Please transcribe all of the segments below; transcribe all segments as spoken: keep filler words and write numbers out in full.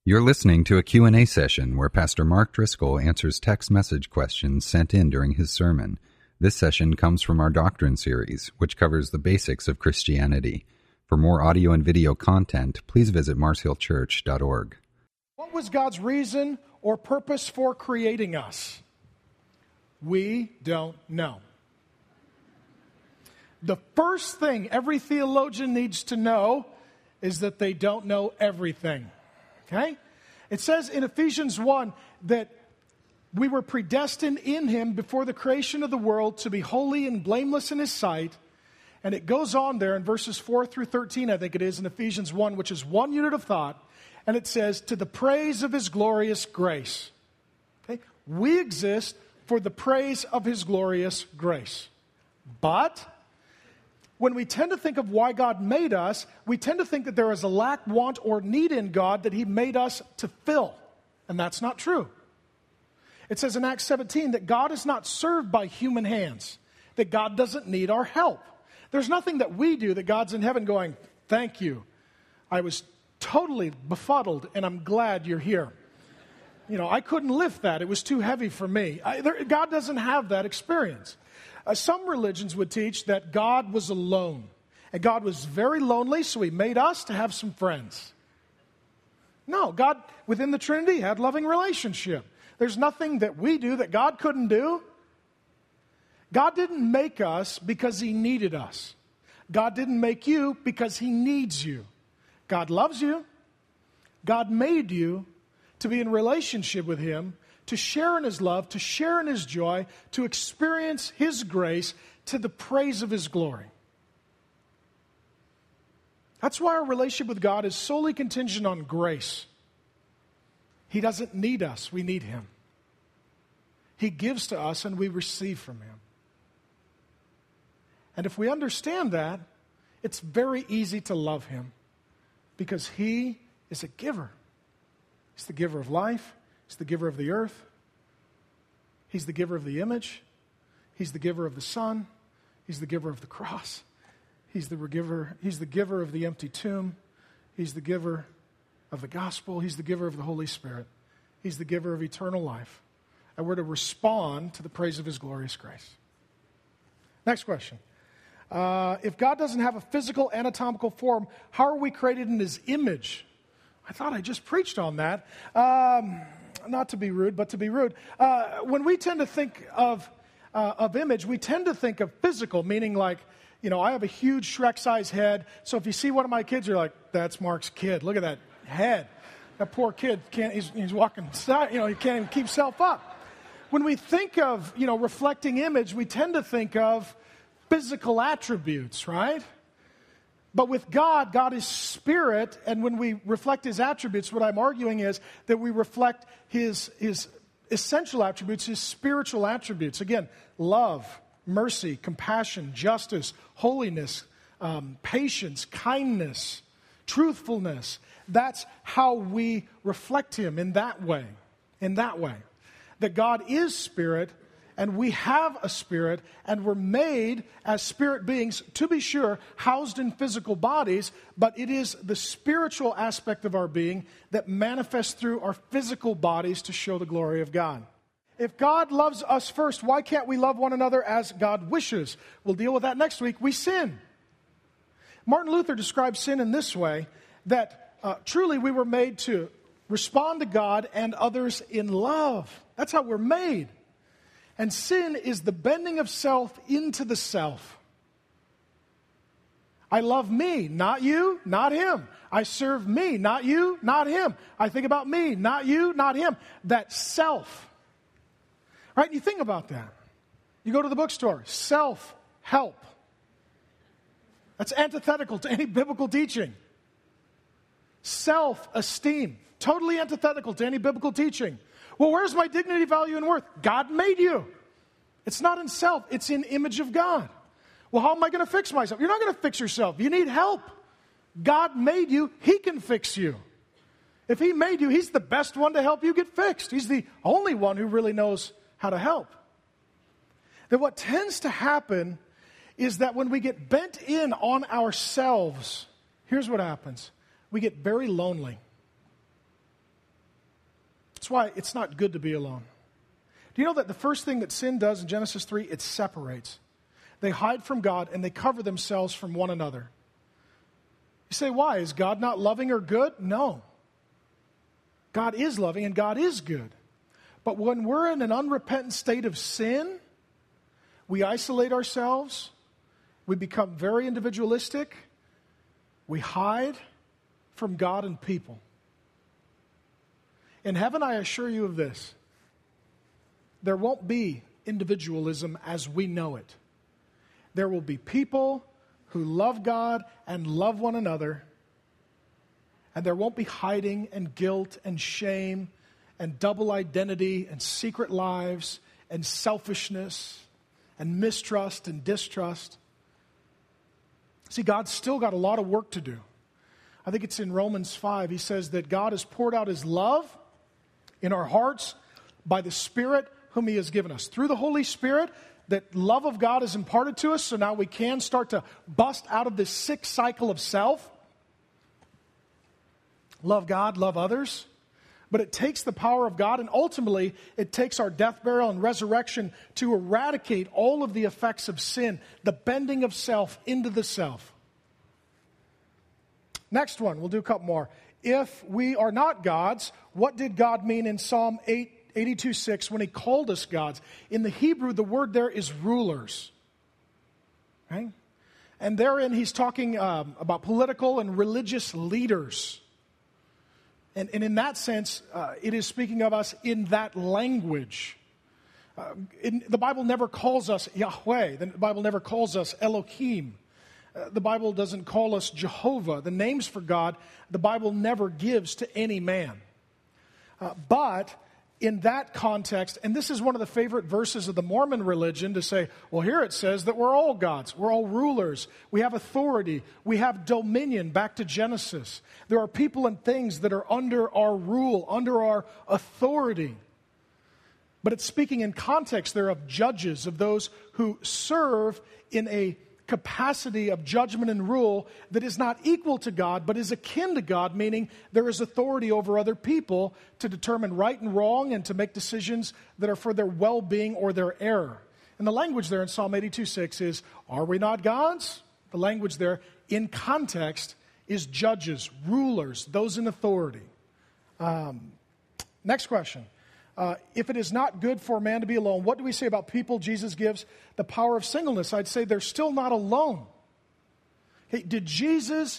You're listening to a Q and A session where Pastor Mark Driscoll answers text message questions sent in during his sermon. This session comes from our Doctrine series, which covers the basics of Christianity. For more audio and video content, please visit mars hill church dot org. What was God's reason or purpose for creating us? We don't know. The first thing every theologian needs to know is that they don't know everything. Okay? It says in Ephesians one that we were predestined in Him before the creation of the world to be holy and blameless in His sight. And it goes on there in verses four through thirteen, I think it is, in Ephesians one, which is one unit of thought. And it says, to the praise of His glorious grace. Okay? We exist for the praise of His glorious grace. But when we tend to think of why God made us, we tend to think that there is a lack, want, or need in God that He made us to fill. And that's not true. It says in Acts seventeen that God is not served by human hands, that God doesn't need our help. There's nothing that we do that God's in heaven going, thank you. I was totally befuddled and I'm glad you're here. You know, I couldn't lift that. It was too heavy for me. I, there, God doesn't have that experience. Uh, some religions would teach that God was alone. And God was very lonely, so He made us to have some friends. No, God, within the Trinity, had loving relationship. There's nothing that we do that God couldn't do. God didn't make us because He needed us. God didn't make you because He needs you. God loves you. God made you to be in relationship with Him, to share in His love, to share in His joy, to experience His grace to the praise of His glory. That's why our relationship with God is solely contingent on grace. He doesn't need us, we need Him. He gives to us and we receive from Him. And if we understand that, it's very easy to love Him because He is a giver. He's the giver of life. He's the giver of the earth. He's the giver of the image. He's the giver of the Son. He's the giver of the cross. He's the giver, he's the giver of the empty tomb. He's the giver of the gospel. He's the giver of the Holy Spirit. He's the giver of eternal life. And we're to respond to the praise of His glorious grace. Next question. Uh, if God doesn't have a physical anatomical form, how are we created in His image? I thought I just preached on that. Um, not to be rude, but to be rude. Uh, when we tend to think of uh, of image, we tend to think of physical, meaning like, you know, I have a huge Shrek-sized head. So if you see one of my kids, you're like, that's Mark's kid. Look at that head. That poor kid can't. He's, he's walking. You know, he can't even keep himself up. When we think of, you know, reflecting image, we tend to think of physical attributes, right? But with God, God is spirit, and when we reflect His attributes, what I'm arguing is that we reflect His, His essential attributes, His spiritual attributes. Again, love, mercy, compassion, justice, holiness, um, patience, kindness, truthfulness. That's how we reflect Him in that way, in that way. That God is spirit, and we have a spirit, and we're made as spirit beings, to be sure, housed in physical bodies, but it is the spiritual aspect of our being that manifests through our physical bodies to show the glory of God. If God loves us first, why can't we love one another as God wishes? We'll deal with that next week. We sin. Martin Luther describes sin in this way, that uh, truly we were made to respond to God and others in love. That's how we're made. And sin is the bending of self into the self. I love me, not you, not him. I serve me, not you, not him. I think about me, not you, not him. That self. Right? You think about that. You go to the bookstore, self-help. That's antithetical to any biblical teaching. Self-esteem, totally antithetical to any biblical teaching. Well, where's my dignity, value, and worth? God made you. It's not in self. It's in image of God. Well, how am I going to fix myself? You're not going to fix yourself. You need help. God made you. He can fix you. If He made you, He's the best one to help you get fixed. He's the only one who really knows how to help. That what tends to happen is that when we get bent in on ourselves, here's what happens. We get very lonely. That's why it's not good to be alone. Do you know that the first thing that sin does in Genesis three, it separates. They hide from God and they cover themselves from one another. You say, why? Is God not loving or good? No. God is loving and God is good. But when we're in an unrepentant state of sin, we isolate ourselves, we become very individualistic, we hide from God and people. In heaven, I assure you of this. There won't be individualism as we know it. There will be people who love God and love one another, and there won't be hiding and guilt and shame and double identity and secret lives and selfishness and mistrust and distrust. See, God's still got a lot of work to do. I think it's in Romans five. He says that God has poured out His love in our hearts by the Spirit whom He has given us. Through the Holy Spirit, that love of God is imparted to us, so now we can start to bust out of this sick cycle of self. Love God, love others. But it takes the power of God, and ultimately it takes our death, burial, and resurrection to eradicate all of the effects of sin, the bending of self into the self. Next one, we'll do a couple more. If we are not gods, what did God mean in Psalm eighty-two six when He called us gods? In the Hebrew, the word there is rulers. Okay? And therein He's talking um, about political and religious leaders. And, and in that sense, uh, it is speaking of us in that language. Uh, in, the Bible never calls us Yahweh. The Bible never calls us Elohim. Uh, the Bible doesn't call us Jehovah. The names for God, the Bible never gives to any man. Uh, but in that context, and this is one of the favorite verses of the Mormon religion to say, well, here it says that we're all gods. We're all rulers. We have authority. We have dominion, back to Genesis. There are people and things that are under our rule, under our authority. But it's speaking in context there of judges, of those who serve in a capacity of judgment and rule that is not equal to God, but is akin to God, meaning there is authority over other people to determine right and wrong and to make decisions that are for their well-being or their error. And the language there in Psalm eighty-two six is, are we not gods? The language there in context is judges, rulers, those in authority. Um, next question. Uh, if it is not good for a man to be alone, what do we say about people Jesus gives the power of singleness? I'd say they're still not alone. Hey, did Jesus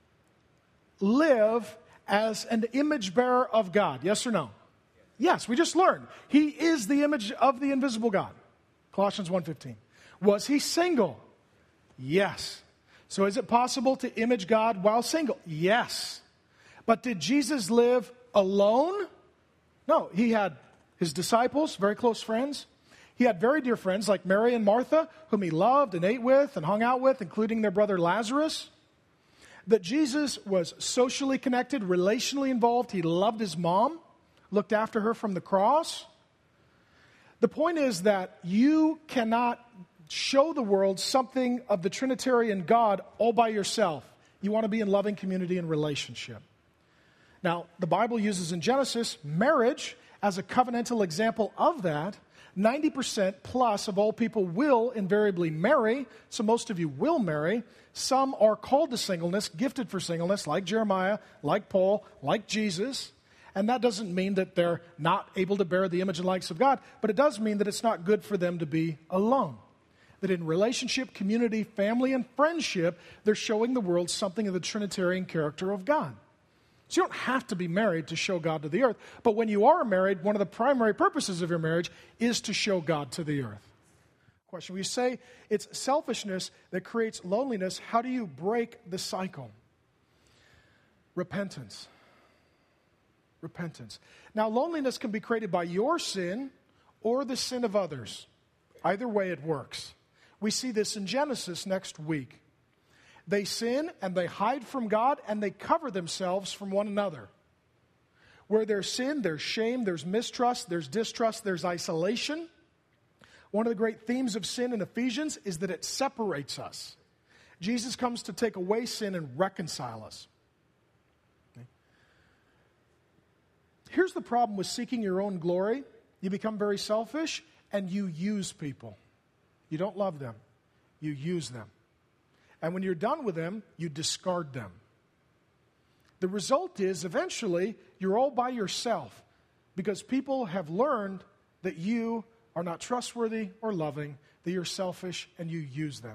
live as an image bearer of God? Yes or no? Yes, we just learned. He is the image of the invisible God. Colossians one fifteen. Was he single? Yes. So is it possible to image God while single? Yes. But did Jesus live alone? No, he had his disciples, very close friends. He had very dear friends like Mary and Martha, whom he loved and ate with and hung out with, including their brother Lazarus. That Jesus was socially connected, relationally involved. He loved his mom, looked after her from the cross. The point is that you cannot show the world something of the Trinitarian God all by yourself. You want to be in loving community and relationship. Now, the Bible uses in Genesis marriage as a covenantal example of that. ninety percent plus of all people will invariably marry, so most of you will marry. Some are called to singleness, gifted for singleness, like Jeremiah, like Paul, like Jesus. And that doesn't mean that they're not able to bear the image and likeness of God, but it does mean that it's not good for them to be alone. That in relationship, community, family, and friendship, they're showing the world something of the Trinitarian character of God. So you don't have to be married to show God to the earth. But when you are married, one of the primary purposes of your marriage is to show God to the earth. Question. We say it's selfishness that creates loneliness. How do you break the cycle? Repentance. Repentance. Now, loneliness can be created by your sin or the sin of others. Either way it works. We see this in Genesis next week. They sin and they hide from God and they cover themselves from one another. Where there's sin, there's shame, there's mistrust, there's distrust, there's isolation. One of the great themes of sin in Ephesians is that it separates us. Jesus comes to take away sin and reconcile us. Okay. Here's the problem with seeking your own glory. You become very selfish and you use people. You don't love them. You use them. And when you're done with them, you discard them. The result is eventually you're all by yourself because people have learned that you are not trustworthy or loving, that you're selfish and you use them.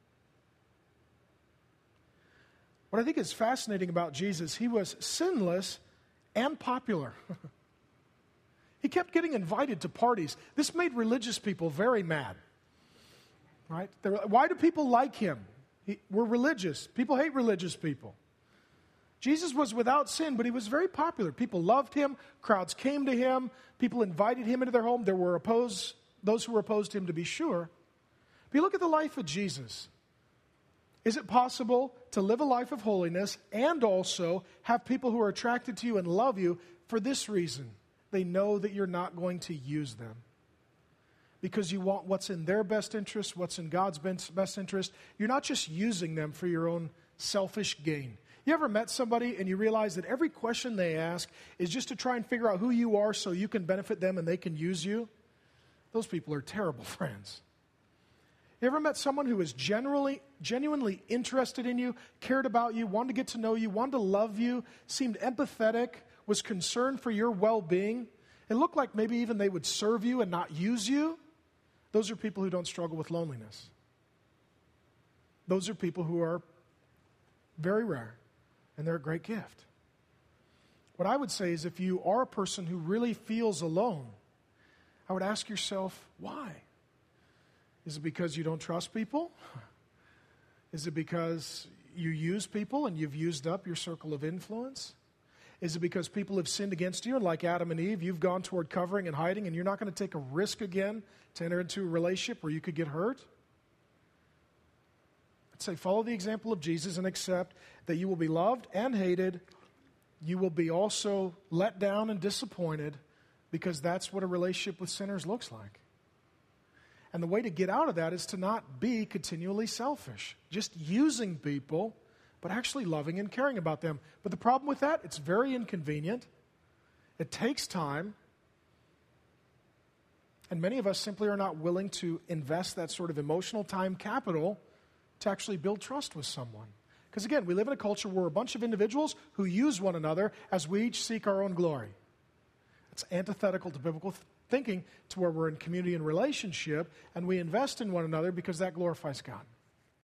What I think is fascinating about Jesus, he was sinless and popular. He kept getting invited to parties. This made religious people very mad. Right? They're, why do people like him? He, we're religious. People hate religious people. Jesus was without sin, but he was very popular. People loved him. Crowds came to him. People invited him into their home. There were opposed, those who were opposed to him, to be sure. But you look at the life of Jesus. Is it possible to live a life of holiness and also have people who are attracted to you and love you for this reason? They know that you're not going to use them. Because you want what's in their best interest, what's in God's best interest. You're not just using them for your own selfish gain. You ever met somebody and you realize that every question they ask is just to try and figure out who you are so you can benefit them and they can use you? Those people are terrible friends. You ever met someone who was generally, genuinely interested in you, cared about you, wanted to get to know you, wanted to love you, seemed empathetic, was concerned for your well-being? It looked like maybe even they would serve you and not use you. Those are people who don't struggle with loneliness. Those are people who are very rare, and they're a great gift. What I would say is if you are a person who really feels alone, I would ask yourself, why? Is it because you don't trust people? Is it because you use people and you've used up your circle of influence? Is it because people have sinned against you and like Adam and Eve, you've gone toward covering and hiding and you're not going to take a risk again to enter into a relationship where you could get hurt? I'd say follow the example of Jesus and accept that you will be loved and hated. You will be also let down and disappointed because that's what a relationship with sinners looks like. And the way to get out of that is to not be continually selfish, just using people, but actually loving and caring about them. But the problem with that, it's very inconvenient. It takes time. And many of us simply are not willing to invest that sort of emotional time capital to actually build trust with someone. Because again, we live in a culture where we're a bunch of individuals who use one another as we each seek our own glory. It's antithetical to biblical th- thinking to where we're in community and relationship and we invest in one another because that glorifies God.